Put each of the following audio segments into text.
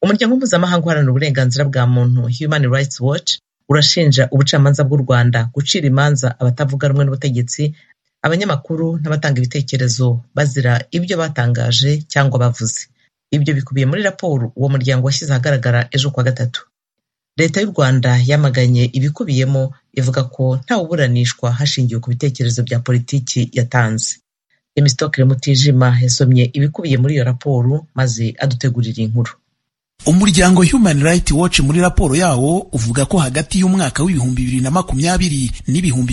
Umuryango mpuzamahanga uharanira uburenganzira bwa muntu Human Rights Watch urashinja ubucamanza bw'u Rwanda gucira imanza abatavuga rumwe n'ubutegetsi, abanyamakuru n'abatanga ibitekerezo bazira ibyo batangaje cyangwa bavuze. Ibyo bikubiye muri raporo uwo muryango washyize ahagaragara ejo kuwa gatatu. Leta y'u Rwanda yamaganye ibikubiyemo ivuga ko ntawuburanishwa hashingiwe ku bitekerezo bya politiki yatanze. Temistokle Mutijima yasomye ibikubiye muri iyo raporo maze adutegurira inkuru. Umuryango Human Rights Watch muri raporo yawo uvuga ko hagati y'umwaka w'ibihumbi 2020 n'ibihumbi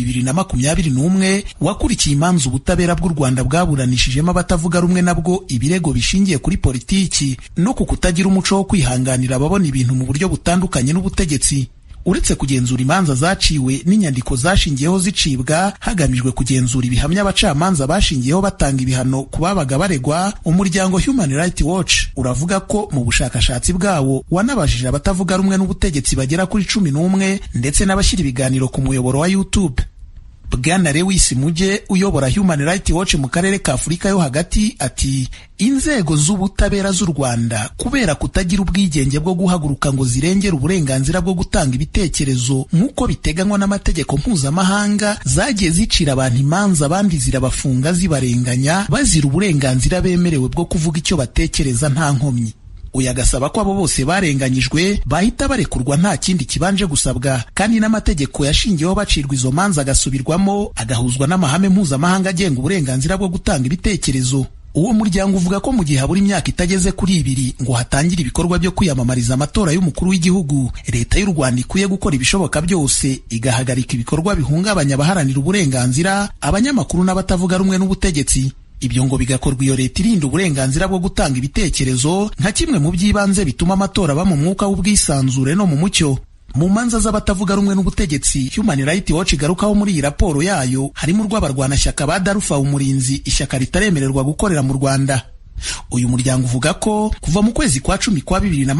2021 wakurikiye imanza ubutabera bw'u Rwanda bwaburanishijemo abatavuga rumwe nabwo ibirego bishingiye kuri politiki no ku kutagira umuco wo kwihanganira ababona ibintu mu buryo butandukanye n'ubutegetsi. Uretse kugenzura imanza zaciwe n'inyandiko zashingiyeho zicibwa hagamijwe kugenzura ibihamya abacamanza bashingiyeho batanga ibihano ku babaga baregwa, umuryango Human Rights Watch uravuga ko mu bushakashatsi bwawo wanabajije abatavuga rumwe n'ubutegetsi bagera kuri 11 ndetse n'abashyira ibiganiro ku muyoboro wa YouTube. Bwana Lewis Muje uyobora Human Rights Watch mu karere ka Afurika yo hagati ati inzego z'ubutabera z'u Rwanda kubera kutagira ubwigenge bwo guhaguruka ngo zirengere uburenganzira bwo gutanga ibitekerezo nk'uko biteganywa n'amategeko mpuzamahanga zagiye zicira abantu imanza abandi zirabafunga zibarenganya bazira uburenganzira bemerewe bwo kuvuga icyo batekereza nta nkomyi. Uyagasaba ko abo bose barenganyijwe bahita barekurwa nta kindi kibanje gusabwa, kandi n'amategeko yashingiyeho bacirwa izo manza agasubirwamo agahuzwa n'amahame mpuzamahanga agenga uburenganzira bwo gutanga ibitekerezo. Uwo muryango uvuga ko mu gihe habura imyaka itageze kuri 2 ngo hatangire ibikorwa byo kwiyamamariza amatora y'umukuru w'igihugu, leta y'u Rwanda ikwiye gukora ibishoboka byose igahagarika ibikorwa bihungabanya abaharanira uburenganzira, abanyamakuru n'abatavuga rumwe n'ubutegetsi. Ibyo ngo bigakorwa iyo leta irinda uburenganzira bwo gutanga ibitekerezo nka kimwe mu by'ibanze bituma amatora aba mu mwuka w'ubwisanzure no mu mucyo. Mu manza z'abatavuga rumwe n'ubutegetsi Human Rights Watch igarukaho muri iyi raporo yayo harimo urw'abarwanashyaka ba Darufa Umurinzi, ishyaka ritaremererwa gukorera mu Rwanda. Uyu muryango uvuga ko kuva mu kwezi kwa 10 kwa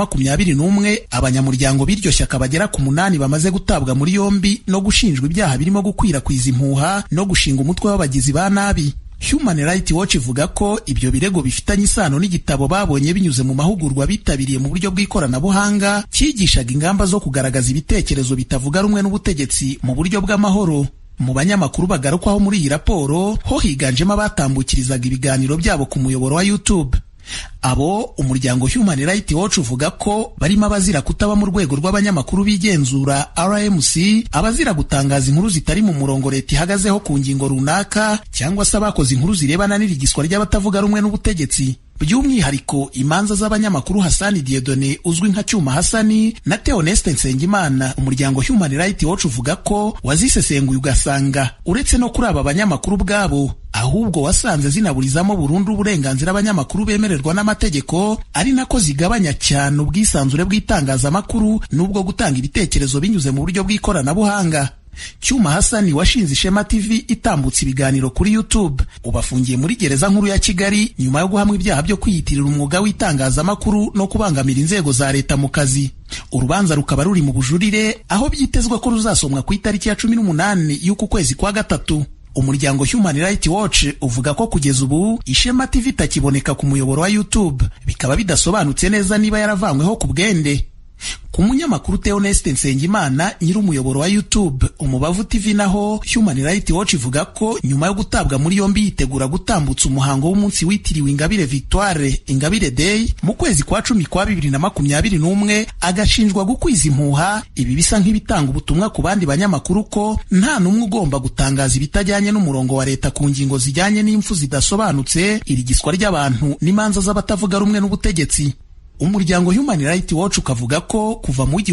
2021 abanyamuryango b'iryo shyaka bagera ku 8 bamaze gutabwa muri yombi no gushinjwa ibyaha birimo gukwirakwiza impuha no gushinga umutwe w'abagizi ba nabi. Human Rights Watch ivuga ko ibyo birego bifitanye isano n'igitabo babonye binyuze mu mahugurwa bitabiriye mu buryo bw'ikoranabuhanga cyigishaga ingamba zo kugaragaza ibitekerezo bitavuga rumwe n'ubutegetsi mu buryo bw'amahoro. Mu banyamakuru bagarukwaho muri iyi raporo ho higanjemo abatambukirizaga ibiganiro byabo ku muyoboro wa YouTube. Abo umuryango Human Rights Watch uvuga ko barimo abazira kutaba mu rwego rw'abanyamakuru bigenzura RMC, abazira gutangaza inkuru zitari mu murongo leta ihagazeho ku ngingo runaka, cyangwa se abakoze inkuru zirebana n'irigiswa ry'abatavuga rumwe n'ubutegetsi. By'umwihariko imanza z'abanyamakuru Hasani Dieudonné uzwi nka Cyuma Hasani na Theoneste Nsengimana, umuryango Human Rights Watch uvuga ko wazisesenguye ugasanga uretse no kuri aba banyamakuru bwabo ahubwo wasanze zinaburizamo burundu uburenganzira abanyamakuru bemererwa n'amategeko, ari nako zigabanya cyane ubwisanzure bw'itangazamakuru n'ubwo gutanga ibitekerezo binyuze mu buryo bw'ikoranabuhanga. Cyuma Hasani washinze Ishema TV itambutse ibiganiro kuri YouTube ubafungiye muri gereza nkuru ya Kigali nyuma yo guhamwa ibyaha byo kwiyitirira umwuga w'itangazamakuru no kubangamira inzego za leta mu kazi. Urubanza rukaba ruri mu bujurire aho byitezwa ko ruzasomwa ku itariki ya 18 y'uku kwezi kwa gatatu. Umuryango Human Rights Watch uvuga ko kugeza ubu Ishema TV itakiboneka ku muyoboro wa YouTube, bikaba bidasobanutse neza niba yaravanyweho ku bwende. Ku munyamakuru Theoneste Nsengimana nyiri umuyoboro wa YouTube Umubavu TV naho Human Rights Watch ivuga ko nyuma yo gutabwa muri yombi yitegura gutambutsa umuhango w'umunsi witiriwe Ingabire Victoire Ingabire Day mu kwezi kwa 10 kwa 2021 agashinjwa gukwiza impuha, ibi bisa nk'ibitanga ubutumwa ku bandi banyamakuru ko nta numwe ugomba gutangaza ibitajyanye n'umurongo wa leta ku ngingo zijyanye n'impfu zidasobanutse, irigiswa ry'abantu n'imanza z'abatavuga rumwe n'ubutegetsi. Umuryango Human Rights Watch ukavuga ko kuva mu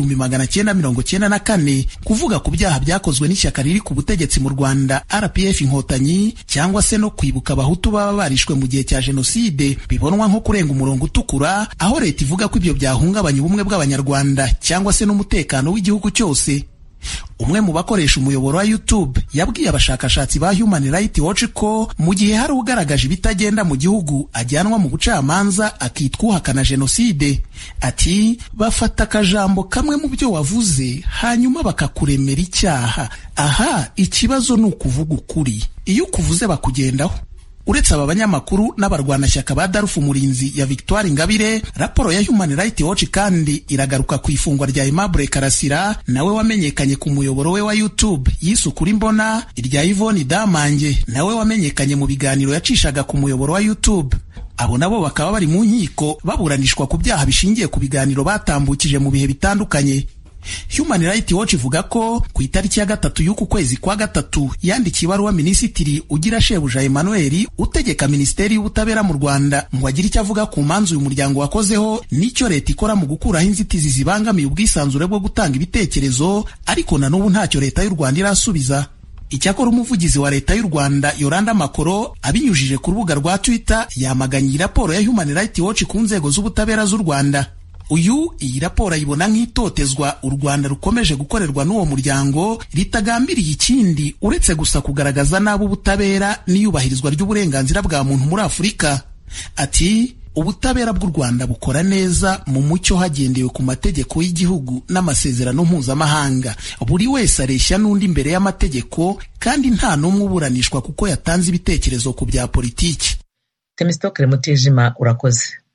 1994 kuvuga ku byaha byakozwe n'ishyaka riri ku butegetsi mu Rwanda RPF Inkotanyi cyangwa se no kwibuka abahutu baba barishwe mu gihe cya jenoside bibonwa nko kurenga umurongo utukura, aho leta ivuga ko ibyo byahungabanya ubumwe bw'abanyarwanda cyangwa se n'umutekano w'igihugu cyose. Umwe mu bakoresha umuyoboro wa YouTube yabwiye abashakashatsi ba Human Rights Watch ko mu gihe hari ugaragaje ibitagenda mu gihugu ajyanwa mu bucamanza akitwa uhakana jenoside. Ati bafata akajambo kamwe mu byo wavuze hanyuma bakakuremera icyaha. Aha, ikibazo ni ukuvuga ukuri. Iyo ukuvuze bakugendaho. Uretse aba banyamakuru n'abarwanashyaka ba Darufu Murinzi ya Victoire Ingabire, raporo ya Human Rights Watch kandi iragaruka ku ifungwa rya Aimable Karasira nawe wamenyekanye ku muyoboro we wa YouTube yise Ukuri Mbona, irya Yvonne Damange nawe wamenyekanye mu biganiro yacishaga ku muyoboro wa YouTube. Abo nabo bakaba bari mu nkiko baburanishwa ku byaha bishingiye ku biganiro batambukije mu bihe bitandukanye. Human Rights Watch ivuga ko ku itariki ya 3 y'uku kwezi kwa 3 yandikiye ibaruwa Minisitiri Ugira Shebuja Emmanuel utegeka Minisiteri y'Ubutabera mu Rwanda ngo agire icyo avuga ku manzu uyu muryango wakozeho n'icyo leta ikora mu gukuraho inzitizi zibangamiye ubwisanzure bwo gutanga ibitekerezo, ariko na n'ubu ntacyo leta y'u Rwanda irasubiza. Icyakora umuvugizi wa leta y'u Rwanda Yoranda Makoro abinyujije ku rubuga rwa Twitter yamaganye raporo ya Human Rights Watch ku nzego z'ubutabera z'u Rwanda. Iyi raporo ayibona nk'itotezwa u Rwanda rukomeje gukorerwa n'uwo muryango ritagambiriye ikindi uretse gusa kugaragaza nabi ubutabera n'iyubahirizwa ry'uburenganzira bwa muntu muri Afurika. Ati ubutabera bw'u Rwanda bukora neza mu mucyo hagendewe ku mategeko y'igihugu n'amasezerano mpuzamahanga. Buri wese areshya n'undi imbere y'amategeko kandi nta n'umwe uburanishwa kuko yatanze ibitekerezo ku bya politiki. Temistokle Mutijima urakoze.